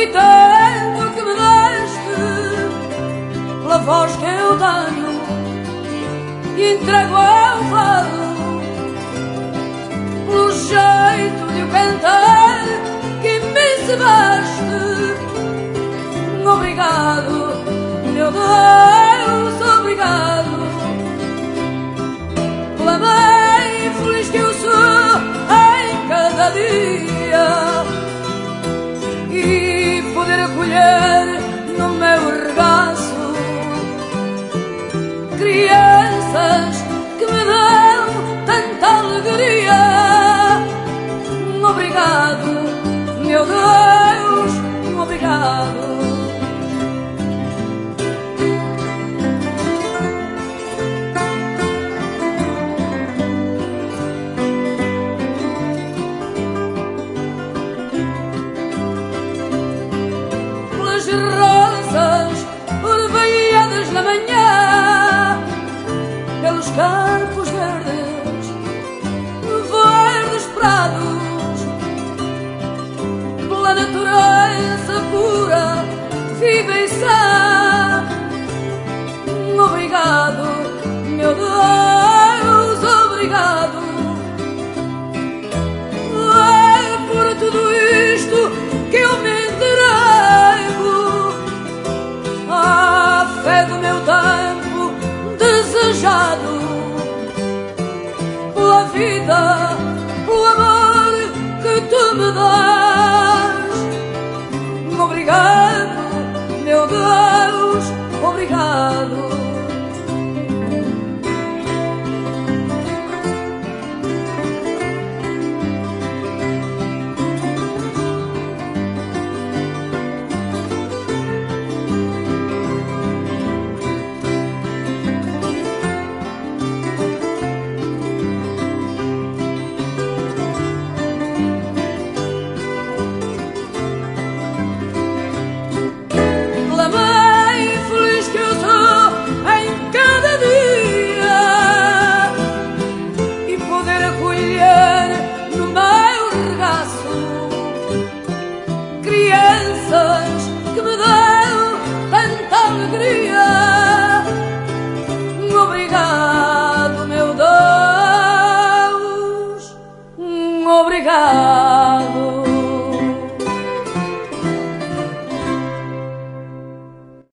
e tanto que me deste, pela voz que eu tenho e entrego ao fado, pelo jeito de o cantar que me encebaste. Obrigado, meu Deus, obrigado, pela mãe feliz que eu sou em cada dia, e poder acolher no meu regaço crianças que me dão tanta alegria. Obrigado, meu Deus, obrigado. Pelas rosas orvalhadas na manhã, pelos campos verdes, verdes prados, pela natureza pura, viva e sã. Obrigado, meu Deus, obrigado. É por tudo isto que eu me entrego à fé do meu tempo desejado, pela vida, pelo amor que tu me dás. Obrigado, meu Deus, obrigado.